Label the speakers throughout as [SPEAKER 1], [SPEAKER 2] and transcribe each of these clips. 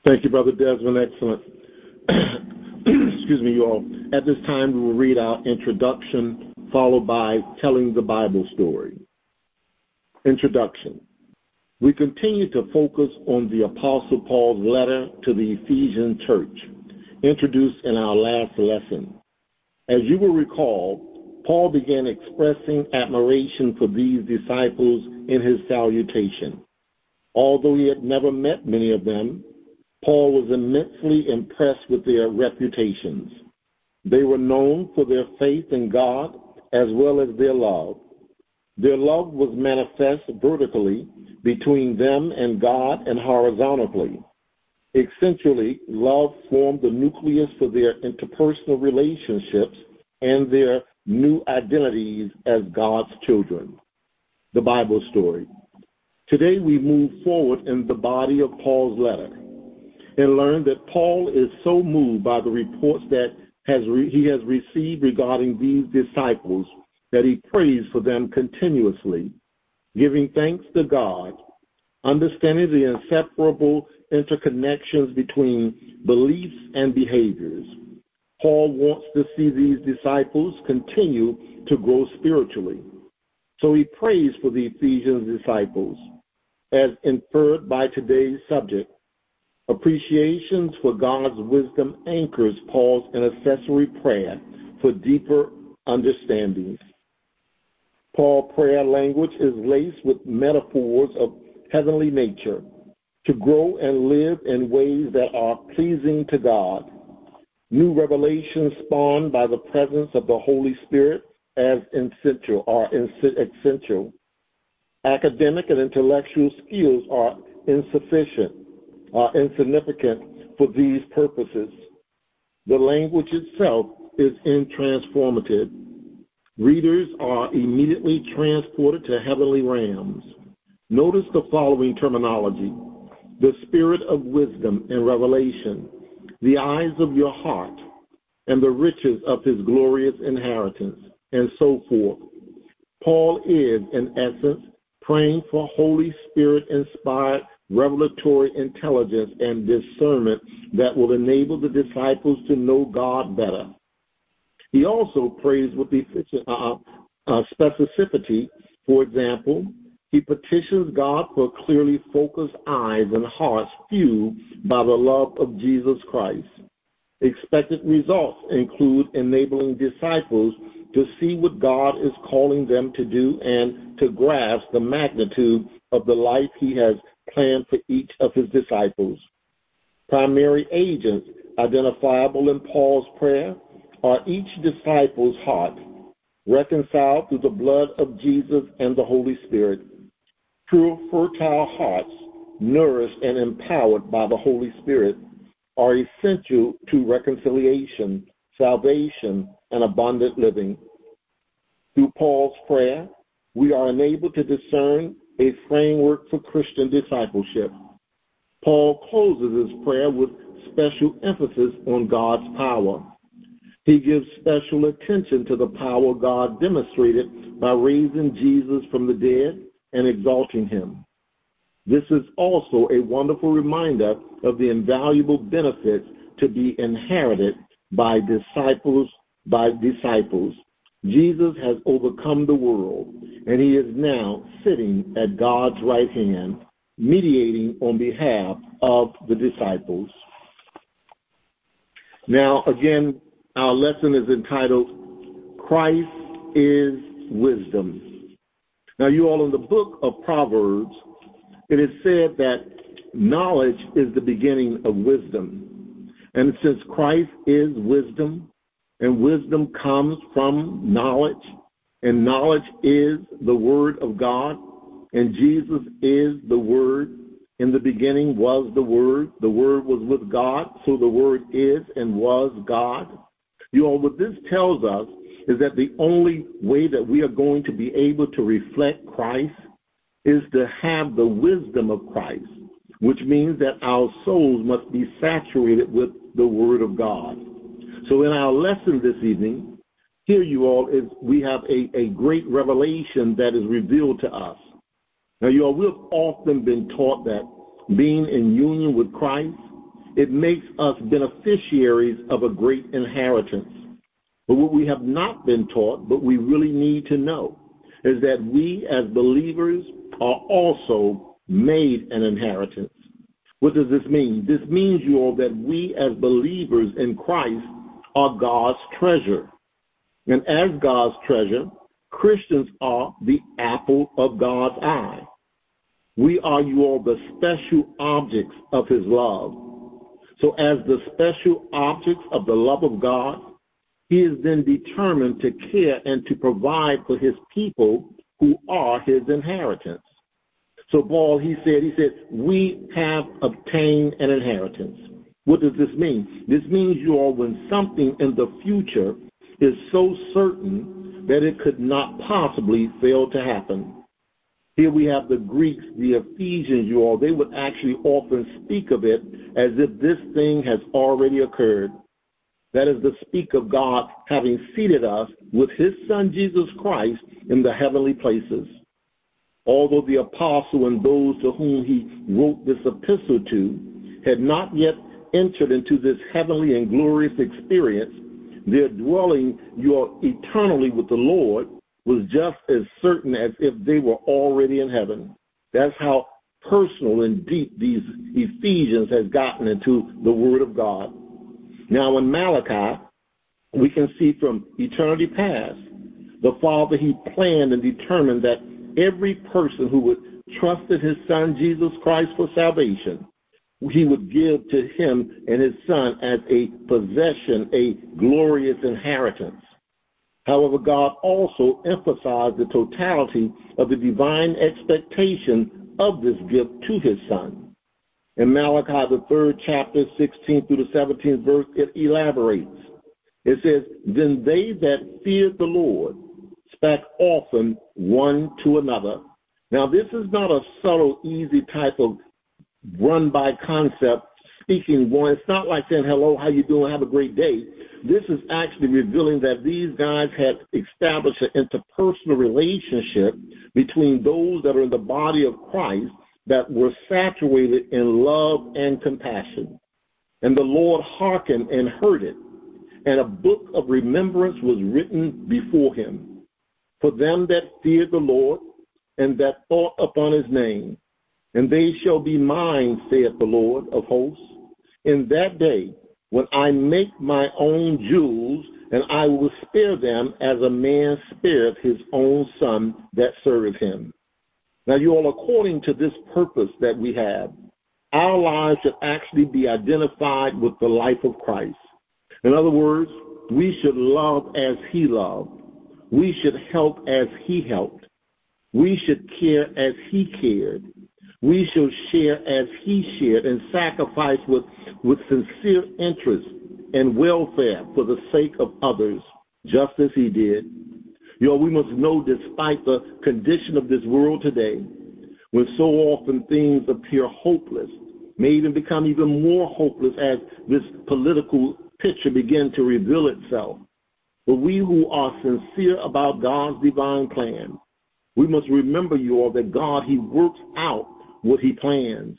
[SPEAKER 1] Thank you, Brother Desmond. Excellent. Excuse me, you all. At this time, we will read our introduction, followed by telling the Bible story. Introduction. We continue to focus on the Apostle Paul's letter to the Ephesian church, introduced in our last lesson. As you will recall, Paul began expressing admiration for these disciples in his salutation. Although he had never met many of them, Paul was immensely impressed with their reputations. They were known for their faith in God as well as their love. Their love was manifest vertically between them and God and horizontally. Essentially, love formed the nucleus for their interpersonal relationships and their new identities as God's children. The Bible story. Today we move forward in the body of Paul's letter and learn that Paul is so moved by the reports that he has received regarding these disciples that he prays for them continuously, giving thanks to God, understanding the inseparable interconnections between beliefs and behaviors. Paul wants to see these disciples continue to grow spiritually. So he prays for the Ephesian disciples, as inferred by today's subject. Appreciations for God's wisdom anchors Paul's intercessory prayer for deeper understandings. Paul's prayer language is laced with metaphors of heavenly nature, to grow and live in ways that are pleasing to God. New revelations spawned by the presence of the Holy Spirit as essential. Academic and intellectual skills are insignificant for these purposes. The language itself is intransformative. Readers are immediately transported to heavenly realms. Notice the following terminology: the spirit of wisdom and revelation, the eyes of your heart, and the riches of his glorious inheritance, and so forth. Paul is, in essence, praying for Holy Spirit-inspired revelatory intelligence and discernment that will enable the disciples to know God better. He also prays with specificity. For example, he petitions God for clearly focused eyes and hearts fueled by the love of Jesus Christ. Expected results include enabling disciples to see what God is calling them to do and to grasp the magnitude of the life he has planned for each of his disciples. Primary agents identifiable in Paul's prayer are each disciple's heart, reconciled through the blood of Jesus and the Holy Spirit. Pure, fertile hearts, nourished and empowered by the Holy Spirit, are essential to reconciliation, salvation, and abundant living. Through Paul's prayer, we are enabled to discern a framework for Christian discipleship. Paul closes his prayer with special emphasis on God's power. He gives special attention to the power God demonstrated by raising Jesus from the dead and exalting him. This is also a wonderful reminder of the invaluable benefits to be inherited by disciples. Jesus has overcome the world, and he is now sitting at God's right hand, mediating on behalf of the disciples. Now, again, our lesson is entitled, Christ is Wisdom. Now, you all, in the book of Proverbs, it is said that knowledge is the beginning of wisdom. And since Christ is wisdom, and wisdom comes from knowledge, and knowledge is the Word of God, and Jesus is the Word. In the beginning was the Word was with God, so the Word is and was God. You all, what this tells us is that the only way that we are going to be able to reflect Christ is to have the wisdom of Christ, which means that our souls must be saturated with the Word of God. So in our lesson this evening, here you all, is we have a great revelation that is revealed to us. Now, you all, we've often been taught that being in union with Christ it makes us beneficiaries of a great inheritance. But what we have not been taught, but we really need to know, is that we as believers are also made an inheritance. What does this mean? This means, you all, that we as believers in Christ are God's treasure. And as God's treasure, Christians are the apple of God's eye. We are, you all, the special objects of his love. So as the special objects of the love of God, he is then determined to care and to provide for his people who are his inheritance. So Paul, he said, we have obtained an inheritance. What does this mean? This means, you all, when something in the future is so certain that it could not possibly fail to happen. Here we have the Greeks, the Ephesians, you all, they would actually often speak of it as if this thing has already occurred. That is to speak of God having seated us with his Son, Jesus Christ, in the heavenly places. Although the apostle and those to whom he wrote this epistle to had not yet entered into this heavenly and glorious experience, their dwelling eternally with the Lord was just as certain as if they were already in heaven. That's how personal and deep these Ephesians has gotten into the Word of God. Now in Malachi, we can see from eternity past, the Father, he planned and determined that every person who would trust in his Son, Jesus Christ, for salvation, he would give to him and his Son as a possession, a glorious inheritance. However, God also emphasized the totality of the divine expectation of this gift to his Son. In Malachi, the 3rd chapter, 16 through the 17th verse, it elaborates. It says, "Then they that feared the Lord spake often one to another." Now, this is not a subtle, easy type of run-by concept, speaking one. It's not like saying, "Hello, how you doing? Have a great day." This is actually revealing that these guys had established an interpersonal relationship between those that are in the body of Christ that were saturated in love and compassion. And the Lord hearkened and heard it, and a book of remembrance was written before him for them that feared the Lord and that thought upon his name. And they shall be mine, saith the Lord of hosts, in that day when I make my own jewels, and I will spare them as a man spareth his own son that serveth him. Now, you all, according to this purpose that we have, our lives should actually be identified with the life of Christ. In other words, we should love as he loved. We should help as he helped. We should care as he cared. We should share as he shared and sacrifice with sincere interest and welfare for the sake of others, just as he did. You know, we must know, despite the condition of this world today, when so often things appear hopeless, may even become even more hopeless as this political picture begins to reveal itself. But we who are sincere about God's divine plan, we must remember, you all, that God, he works out what he plans.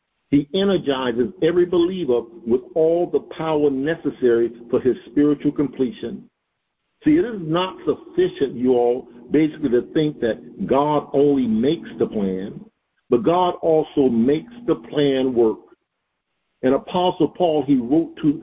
[SPEAKER 1] He energizes every believer with all the power necessary for his spiritual completion. See, it is not sufficient, you all, basically to think that God only makes the plan, but God also makes the plan work. And Apostle Paul, he wrote to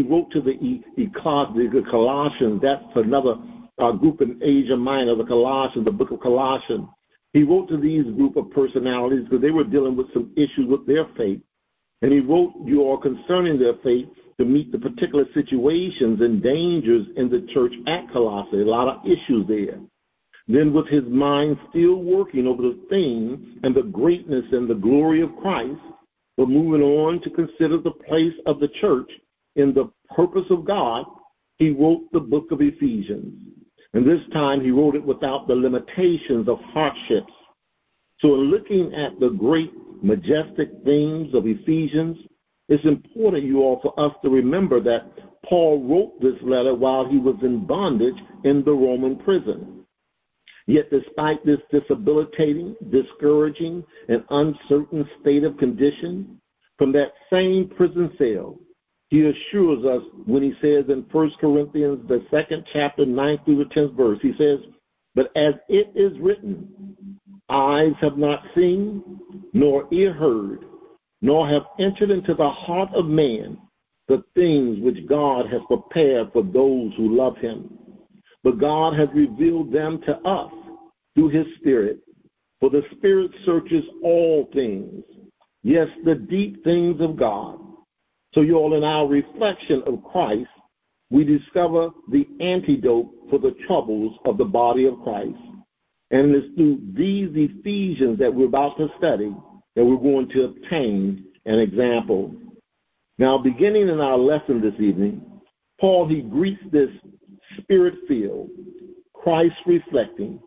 [SPEAKER 1] the Colossians. That's another group in Asia Minor, the Colossians, the book of Colossians. He wrote to these group of personalities because they were dealing with some issues with their faith. And he wrote you all concerning their faith to meet the particular situations and dangers in the church at Colossae, a lot of issues there. Then with his mind still working over the thing and the greatness and the glory of Christ, but moving on to consider the place of the church in the purpose of God, he wrote the book of Ephesians. And this time he wrote it without the limitations of hardships. So in looking at the great, majestic themes of Ephesians, it's important, you all, for us to remember that Paul wrote this letter while he was in bondage in the Roman prison. Yet despite this debilitating, discouraging, and uncertain state of condition, from that same prison cell, he assures us when he says in 1 Corinthians, the 2nd chapter, 9th through the 10th verse, he says, "But as it is written, eyes have not seen, nor ear heard, nor have entered into the heart of man the things which God has prepared for those who love him. But God has revealed them to us through his Spirit. For the Spirit searches all things, yes, the deep things of God." So you all, in our reflection of Christ, we discover the antidote for the troubles of the body of Christ. And it's through these Ephesians that we're about to study that we're going to obtain an example. Now, beginning in our lesson this evening, Paul, he greets this Spirit-filled, Christ-reflecting,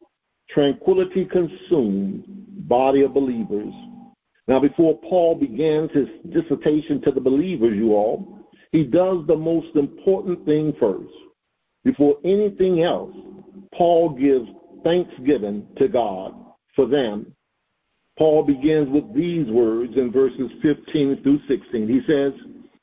[SPEAKER 1] tranquility-consumed body of believers. Now, before Paul begins his dissertation to the believers, you all, he does the most important thing first. Before anything else, Paul gives thanksgiving to God for them. Paul begins with these words in verses 15 through 16. He says,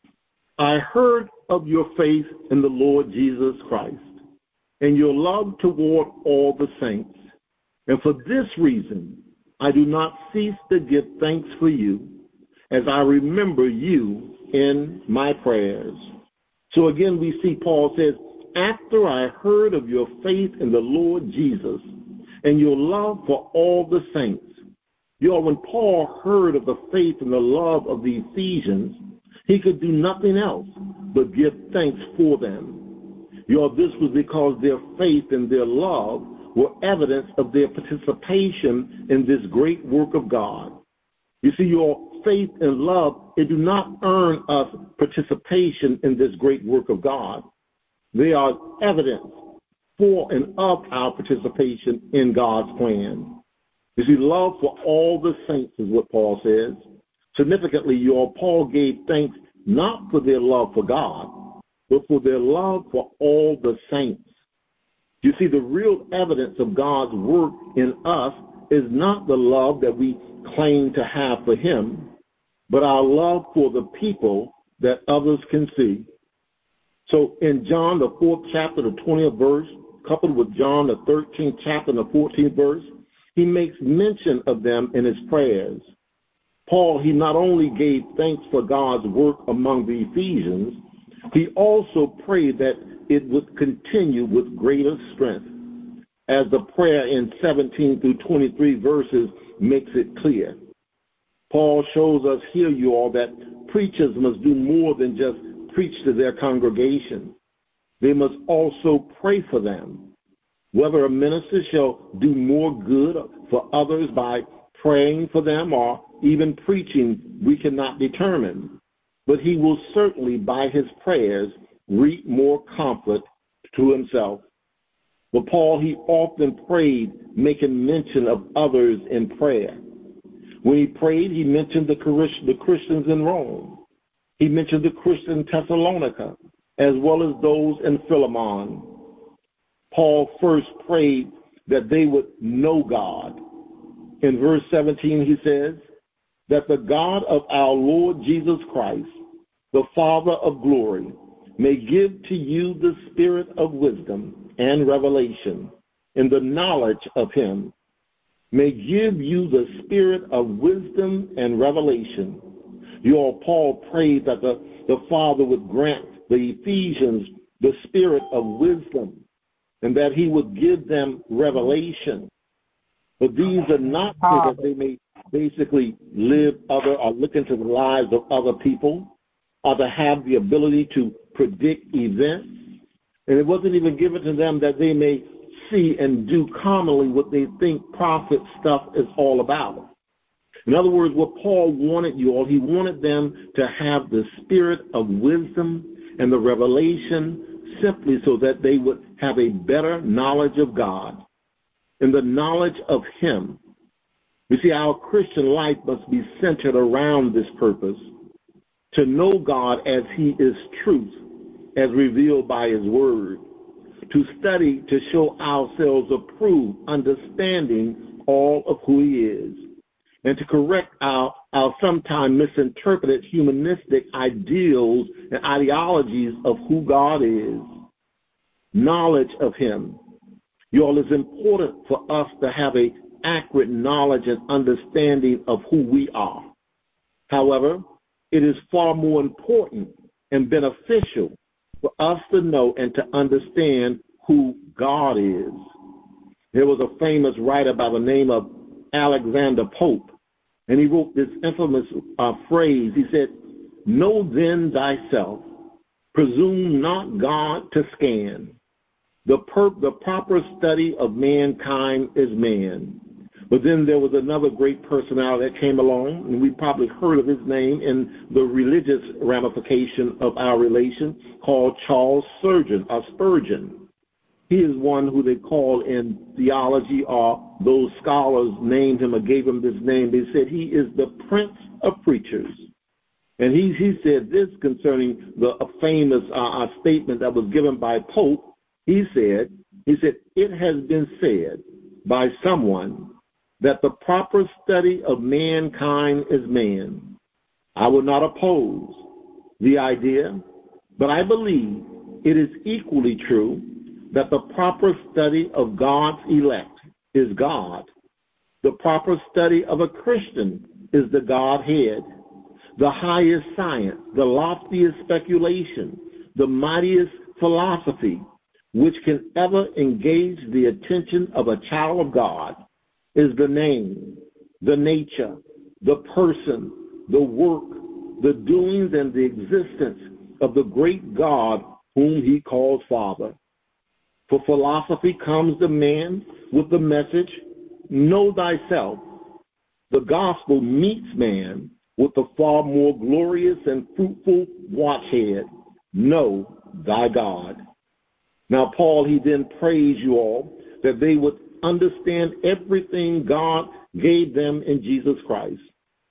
[SPEAKER 1] "I heard of your faith in the Lord Jesus Christ and your love toward all the saints. And for this reason, I do not cease to give thanks for you as I remember you in my prayers." So again, we see Paul says, after I heard of your faith in the Lord Jesus and your love for all the saints. You know, when Paul heard of the faith and the love of the Ephesians, he could do nothing else but give thanks for them. You know, this was because their faith and their love were evidence of their participation in this great work of God. You see, your faith and love, it do not earn us participation in this great work of God. They are evidence for and of our participation in God's plan. You see, love for all the saints is what Paul says. Significantly, Paul gave thanks not for their love for God, but for their love for all the saints. You see, the real evidence of God's work in us is not the love that we claim to have for him, but our love for the people that others can see. So in John, the 4th chapter, the 20th verse, coupled with John, the 13th chapter, and the 14th verse, he makes mention of them in his prayers. Paul, he not only gave thanks for God's work among the Ephesians, he also prayed that it would continue with greater strength, as the prayer in 17 through 23 verses makes it clear. Paul shows us here, you all, that preachers must do more than just preach to their congregation. They must also pray for them. Whether a minister shall do more good for others by praying for them or even preaching, we cannot determine. But he will certainly, by his prayers, reap more comfort to himself. But Paul, he often prayed, making mention of others in prayer. When he prayed, he mentioned the Christians in Rome. He mentioned the Christians in Thessalonica, as well as those in Philemon. Paul first prayed that they would know God. In verse 17, he says, "That the God of our Lord Jesus Christ, the Father of glory, may give to you the spirit of wisdom and revelation in the knowledge of him, may give you the spirit of wisdom and revelation." Paul prayed that the Father would grant the Ephesians the spirit of wisdom and that he would give them revelation. But these are not so that they may basically live or look into the lives of other people or to have the ability to predict events. And it wasn't even given to them that they may see and do commonly what they think prophet stuff is all about. In other words, what Paul wanted you all, he wanted them to have the spirit of wisdom and the revelation simply so that they would have a better knowledge of God and the knowledge of him. You see, our Christian life must be centered around this purpose, to know God as he is truth, as revealed by his word, to study to show ourselves approved, understanding all of who he is, and to correct our sometimes misinterpreted humanistic ideals and ideologies of who God is. Knowledge of him. Y'all, it's important for us to have an accurate knowledge and understanding of who we are. However, it is far more important and beneficial for us to know and to understand who God is. There was a famous writer by the name of Alexander Pope, and he wrote this infamous phrase. He said, "Know then thyself, presume not God to scan. The proper study of mankind is man." But then there was another great personality that came along, and we probably heard of his name in the religious ramification of our relation, called Charles Spurgeon. He is one who they call in theology, or those scholars named him or gave him this name. They said he is the Prince of Preachers. And he said this concerning a famous statement that was given by Pope. He said, "It has been said by someone that the proper study of mankind is man. I would not oppose the idea, but I believe it is equally true that the proper study of God's elect is God. The proper study of a Christian is the Godhead, the highest science, the loftiest speculation, the mightiest philosophy, which can ever engage the attention of a child of God, is the name, the nature, the person, the work, the doings, and the existence of the great God whom he calls Father. For philosophy comes to man with the message, know thyself. The gospel meets man with the far more glorious and fruitful watchhead, know thy God." Now, Paul, he then prays you all that they would understand everything God gave them in Jesus Christ.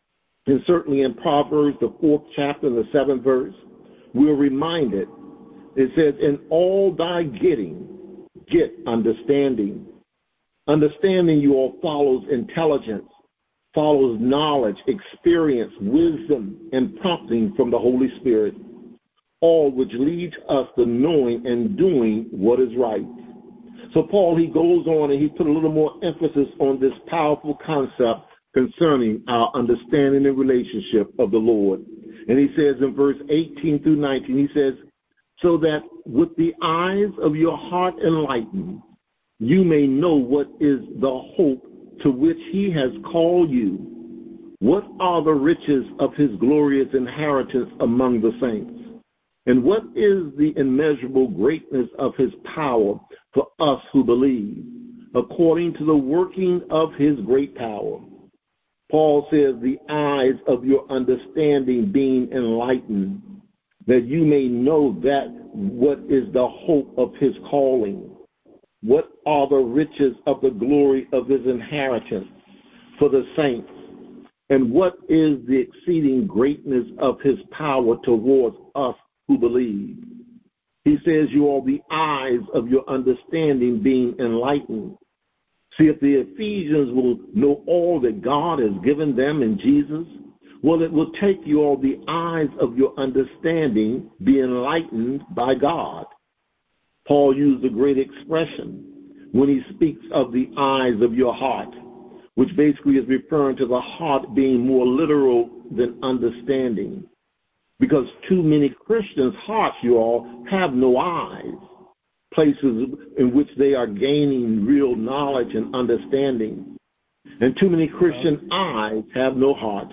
[SPEAKER 1] And certainly in Proverbs, the 4th chapter and the 7th verse, we're reminded, it says, "In all thy getting, get understanding." Understanding, you all, follows intelligence, follows knowledge, experience, wisdom, and prompting from the Holy Spirit, all which leads us to knowing and doing what is right. So Paul, he goes on and he put a little more emphasis on this powerful concept concerning our understanding and relationship of the Lord. And he says in verse 18 through 19, he says, "So that with the eyes of your heart enlightened, you may know what is the hope to which he has called you, what are the riches of his glorious inheritance among the saints, and what is the immeasurable greatness of his power for us who believe, according to the working of his great power." Paul says, the eyes of your understanding being enlightened, that you may know that what is the hope of his calling, what are the riches of the glory of his inheritance for the saints, and what is the exceeding greatness of his power towards us who believe. He says, you are the eyes of your understanding being enlightened. See, if the Ephesians will know all that God has given them in Jesus, well, it will take you all the eyes of your understanding be enlightened by God. Paul used a great expression when he speaks of the eyes of your heart, which basically is referring to the heart being more literal than understanding. Because too many Christians' hearts, you all, have no eyes, places in which they are gaining real knowledge and understanding. And too many Christian eyes have no heart.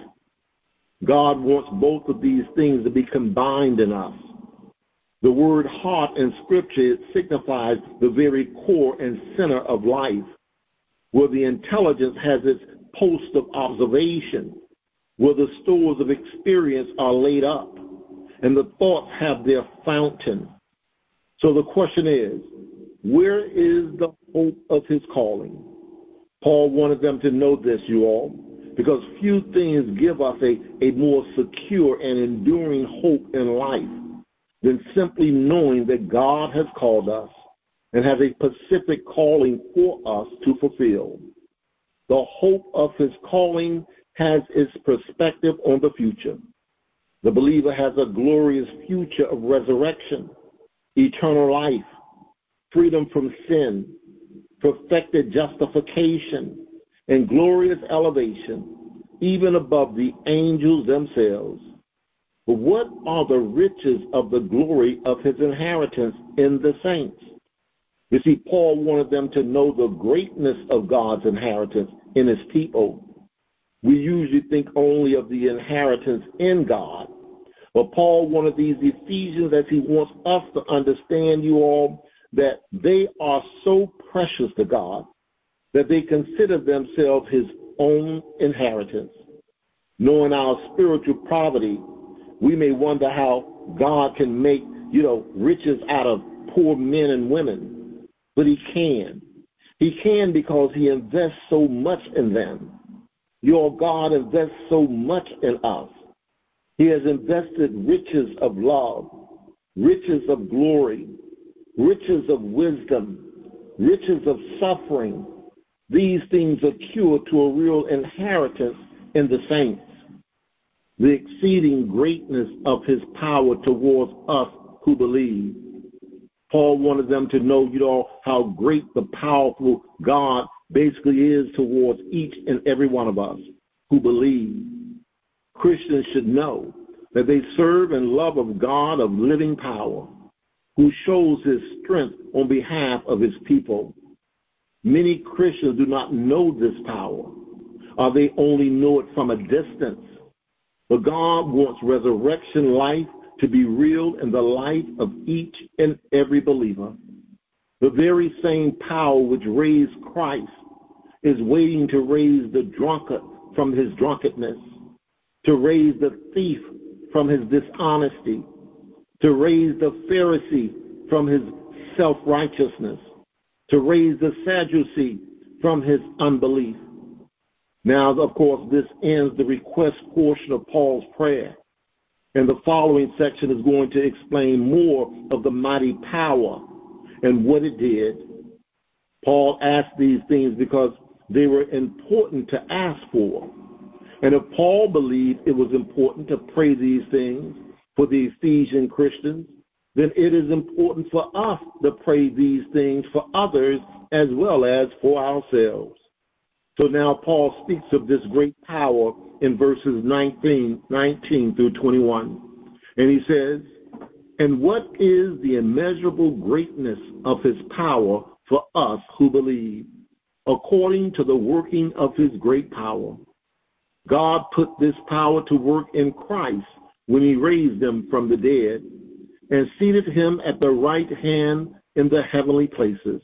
[SPEAKER 1] God wants both of these things to be combined in us. The word heart in Scripture, it signifies the very core and center of life, where the intelligence has its post of observation, where the stores of experience are laid up, and the thoughts have their fountain. So the question is, where is the hope of his calling? Paul wanted them to know this, you all, because few things give us a more secure and enduring hope in life than simply knowing that God has called us and has a specific calling for us to fulfill. The hope of his calling has its perspective on the future. The believer has a glorious future of resurrection, eternal life, freedom from sin, perfected justification, and glorious elevation, even above the angels themselves. But what are the riches of the glory of his inheritance in the saints? You see, Paul wanted them to know the greatness of God's inheritance in his people. We usually think only of the inheritance in God. But Paul wanted these Ephesians, as he wants us to understand, you all, that they are so precious to God that they consider themselves his own inheritance. Knowing our spiritual poverty, we may wonder how God can make, riches out of poor men and women. But he can. He can because he invests so much in them. Your God invests so much in us. He has invested riches of love, riches of glory, riches of wisdom, riches of suffering. These things accrue to a real inheritance in the saints. The exceeding greatness of his power towards us who believe. Paul wanted them to know, how great the powerful God basically is towards each and every one of us who believe. Christians should know that they serve and love of God of living power, who shows his strength on behalf of his people. Many Christians do not know this power, or they only know it from a distance. But God wants resurrection life to be real in the life of each and every believer. The very same power which raised Christ is waiting to raise the drunkard from his drunkenness, to raise the thief from his dishonesty, to raise the Pharisee from his self-righteousness, to raise the Sadducee from his unbelief. Now, of course, this ends the request portion of Paul's prayer. And the following section is going to explain more of the mighty power and what it did. Paul asked these things because they were important to ask for. And if Paul believed it was important to pray these things for the Ephesian Christians, then it is important for us to pray these things for others as well as for ourselves. So now Paul speaks of this great power in verses 19 through 21. And he says, "And what is the immeasurable greatness of his power for us who believe, according to the working of his great power? God put this power to work in Christ when he raised him from the dead and seated him at the right hand in the heavenly places,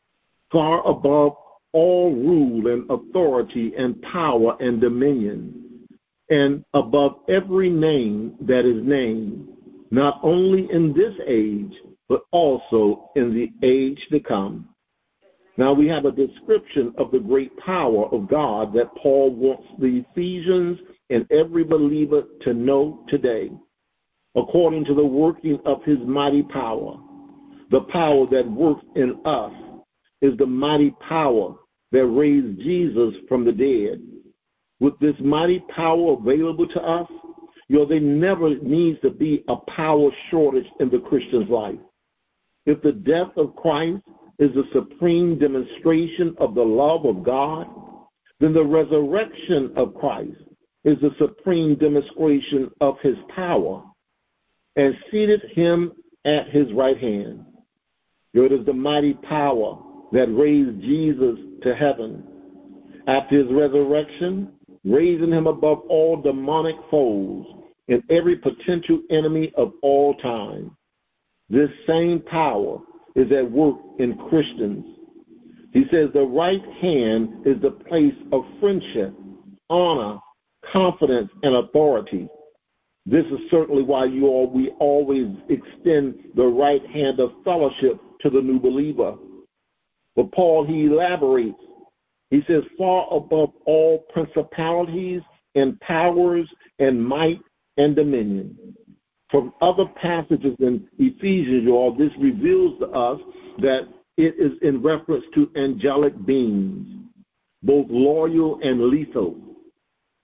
[SPEAKER 1] far above all rule and authority and power and dominion, and above every name that is named, not only in this age, but also in the age to come." Now we have a description of the great power of God that Paul wants the Ephesians and every believer to know today. According to the working of his mighty power, the power that works in us is the mighty power that raised Jesus from the dead. With this mighty power available to us, there never needs to be a power shortage in the Christian's life. If the death of Christ is the supreme demonstration of the love of God, then the resurrection of Christ is the supreme demonstration of his power, and seated him at his right hand. It is the mighty power that raised Jesus to heaven. After his resurrection, raising him above all demonic foes and every potential enemy of all time. This same power is at work in Christians. He says the right hand is the place of friendship, honor, confidence, and authority. This is certainly why we always extend the right hand of fellowship to the new believer. But Paul, he elaborates. He says, far above all principalities and powers and might and dominion. From other passages in Ephesians, this reveals to us that it is in reference to angelic beings, both loyal and lethal.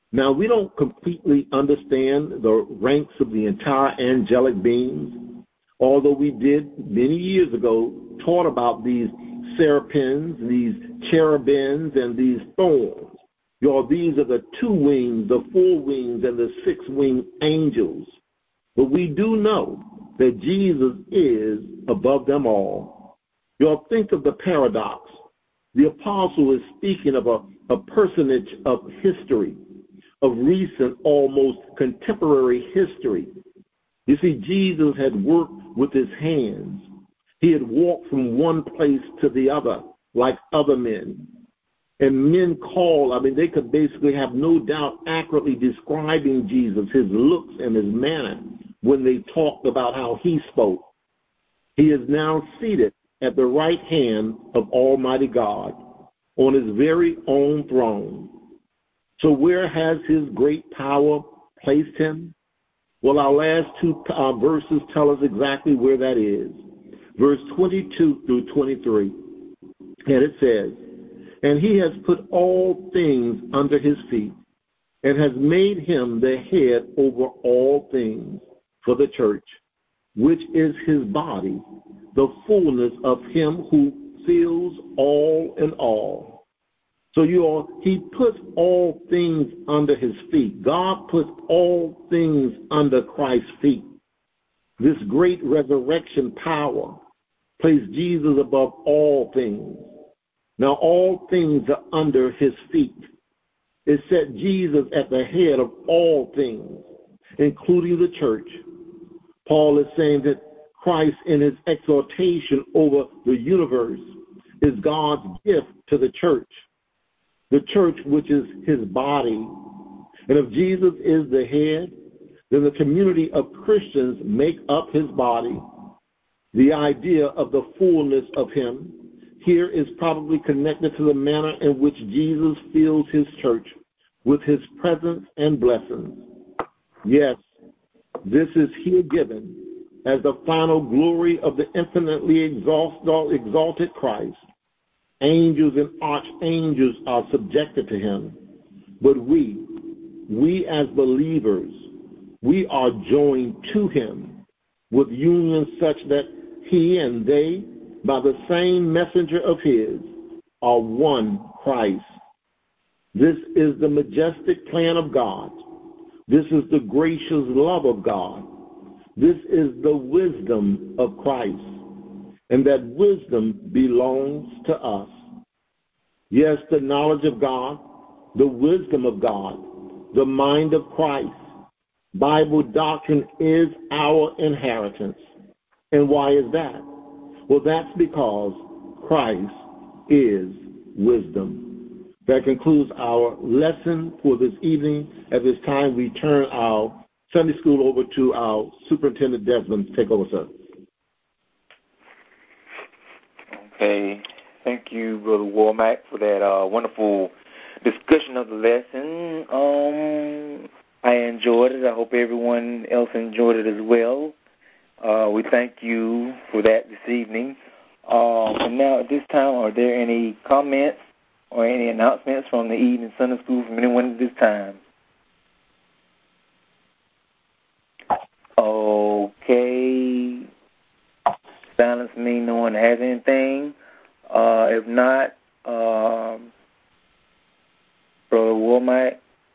[SPEAKER 1] Now, we don't completely understand the ranks of the entire angelic beings, although we did many years ago taught about these seraphims, these cherubims, and these thorns. These are the 2 wings, the 4 wings, and the 6-winged angels. But we do know that Jesus is above them all. Think of the paradox. The apostle is speaking of a personage of history, of recent, almost contemporary history. You see, Jesus had worked with his hands. He had walked from one place to the other like other men. And men they could basically have no doubt accurately describing Jesus, his looks and his manner, when they talked about how he spoke. He is now seated at the right hand of Almighty God on his very own throne. So where has his great power placed him? Well, our last 2 verses tell us exactly where that is. Verse 22 through 23. And it says, "And he has put all things under his feet, and has made him the head over all things for the church, which is his body, the fullness of him who fills all in all." So he puts all things under his feet. God puts all things under Christ's feet. This great resurrection power placed Jesus above all things. Now all things are under his feet. It set Jesus at the head of all things, including the church. Paul is saying that Christ, in his exaltation over the universe, is God's gift to the church which is his body. And if Jesus is the head, then the community of Christians make up his body. The idea of the fullness of him here is probably connected to the manner in which Jesus fills his church with his presence and blessings. Yes, this is here given as the final glory of the infinitely exalted Christ. Angels and archangels are subjected to him. But we as believers, we are joined to him with union such that he and they, by the same messenger of his, are one Christ. This is the majestic plan of God. This is the gracious love of God. This is the wisdom of Christ. And that wisdom belongs to us. Yes, the knowledge of God, the wisdom of God, the mind of Christ. Bible doctrine is our inheritance. And why is that? Well, that's because Christ is wisdom. That concludes our lesson for this evening. At this time, we turn our Sunday school over to our Superintendent Desmond. Take over, sir.
[SPEAKER 2] Okay. Thank you, Brother Womack, for that wonderful discussion of the lesson. I enjoyed it. I hope everyone else enjoyed it as well. We thank you for that this evening. And now at this time, are there any comments or any announcements from the evening Sunday school from anyone at this time? Okay. Silence means no one has anything. If not, Brother Womack.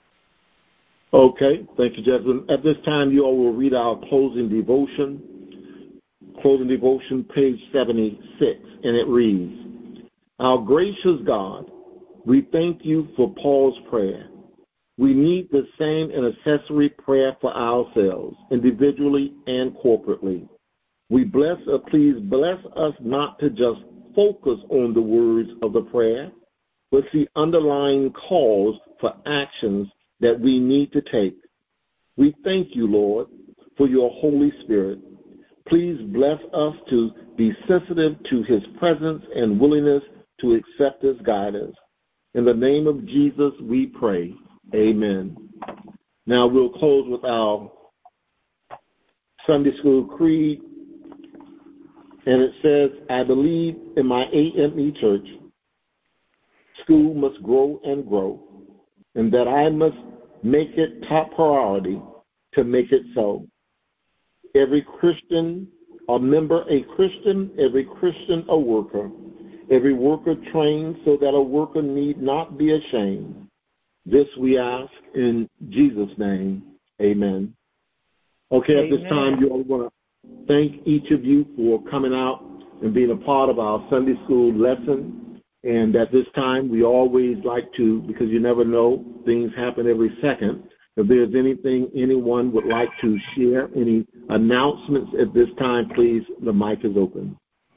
[SPEAKER 1] Okay, thank you, Desmond. At this time, you all will read our closing devotion. Closing devotion, page 76, and it reads, "Our gracious God, we thank you for Paul's prayer. We need the same intercessory prayer for ourselves, individually and corporately. Please bless us not to just focus on the words of the prayer, but see underlying calls for actions that we need to take. We thank you, Lord, for your Holy Spirit. Please bless us to be sensitive to his presence and willingness to accept his guidance. In the name of Jesus, we pray. Amen." Now we'll close with our Sunday school creed. And it says, "I believe in my AME church. School must grow and grow, and that I must make it top priority to make it so. Every Christian a member a Christian, every Christian a worker, every worker trained so that a worker need not be ashamed. This we ask in Jesus' name. Amen. Okay,
[SPEAKER 3] Amen.
[SPEAKER 1] At this time, you all want to thank each of you for coming out and being a part of our Sunday school lesson. And at this time, we always like to, because you never know, things happen every second. If there's anything anyone would like to share, any announcements at this time, please, the mic is open.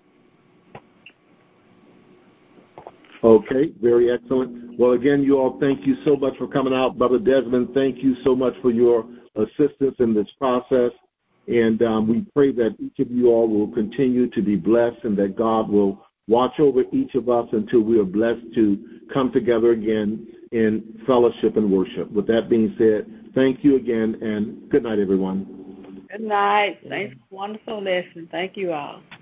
[SPEAKER 1] Okay, very excellent. Well, again, you all, thank you so much for coming out. Brother Desmond, thank you so much for your assistance in this process. And we pray that each of you all will continue to be blessed and that God will watch over each of us until we are blessed to come together again in fellowship and worship. With that being said, thank you again, and good night, everyone.
[SPEAKER 3] Good night. Thanks for a wonderful lesson. Thank you all.